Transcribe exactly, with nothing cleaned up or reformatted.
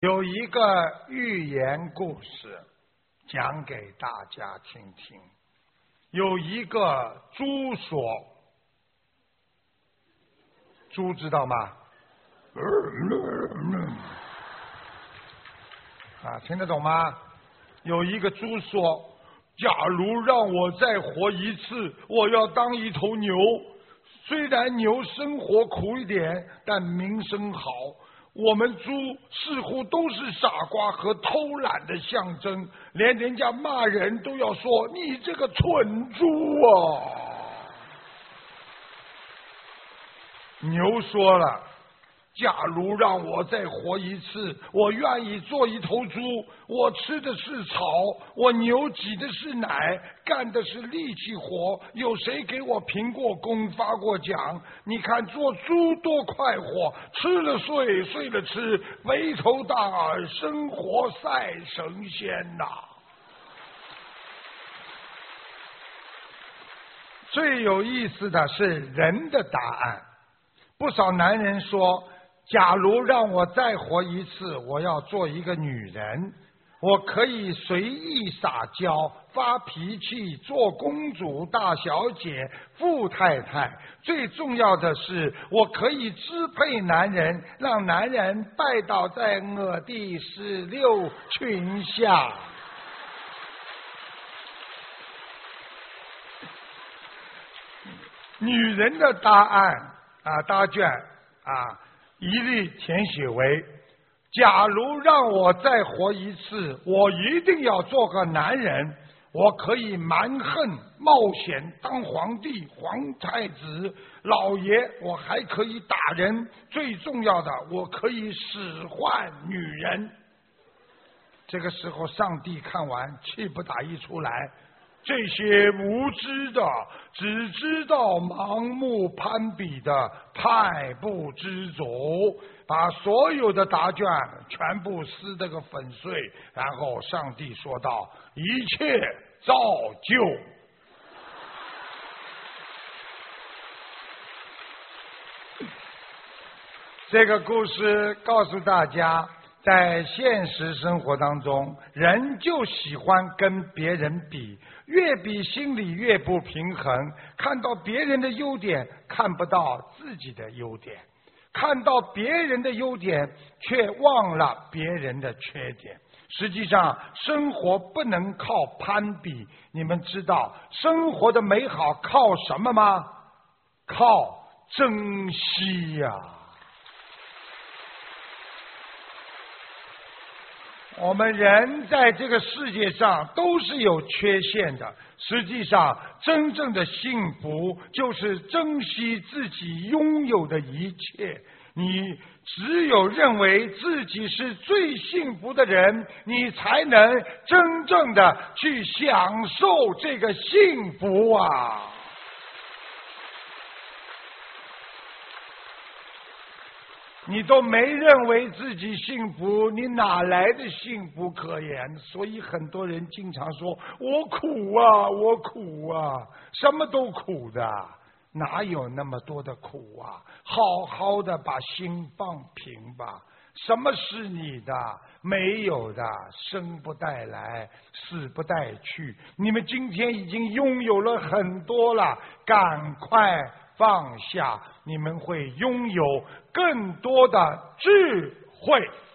有一个寓言故事讲给大家听听。有一个猪说，猪知道吗？啊，听得懂吗？有一个猪说，假如让我再活一次，我要当一头牛。虽然牛生活苦一点，但名声好。我们猪似乎都是傻瓜和偷懒的象征，连人家骂人都要说你这个蠢猪啊。牛说了，假如让我再活一次，我愿意做一头猪。我吃的是草，我牛挤的是奶，干的是力气活。有谁给我评过功发过奖？你看做猪多快活，吃了睡，睡了吃，肥头大耳，生活赛神仙呐、啊！最有意思的是人的答案。不少男人说，假如让我再活一次，我要做一个女人，我可以随意撒娇、发脾气、做公主、大小姐、富太太。最重要的是，我可以支配男人，让男人拜倒在我的石榴裙下。女人的答案啊，答卷啊，一律填写为：假如让我再活一次，我一定要做个男人。我可以蛮横冒险，当皇帝、皇太子、老爷，我还可以打人。最重要的，我可以使唤女人。这个时候，上帝看完，气不打一处来。这些无知的，只知道盲目攀比的太不知足，把所有的答卷全部撕得个粉碎。然后上帝说道：一切照旧。这个故事告诉大家，在现实生活当中，人就喜欢跟别人比，越比心里越不平衡，看到别人的优点，看不到自己的优点，看到别人的优点，却忘了别人的缺点。实际上，生活不能靠攀比。你们知道生活的美好靠什么吗？靠珍惜呀、啊！我们人在这个世界上都是有缺陷的，实际上真正的幸福就是珍惜自己拥有的一切。你只有认为自己是最幸福的人，你才能真正的去享受这个幸福啊！你都没认为自己幸福，你哪来的幸福可言？所以很多人经常说我苦啊，我苦啊，什么都苦的，哪有那么多的苦啊？好好的把心放平吧。什么是你的？没有的，生不带来，死不带去。你们今天已经拥有了很多了，赶快放下，你们会拥有更多的智慧。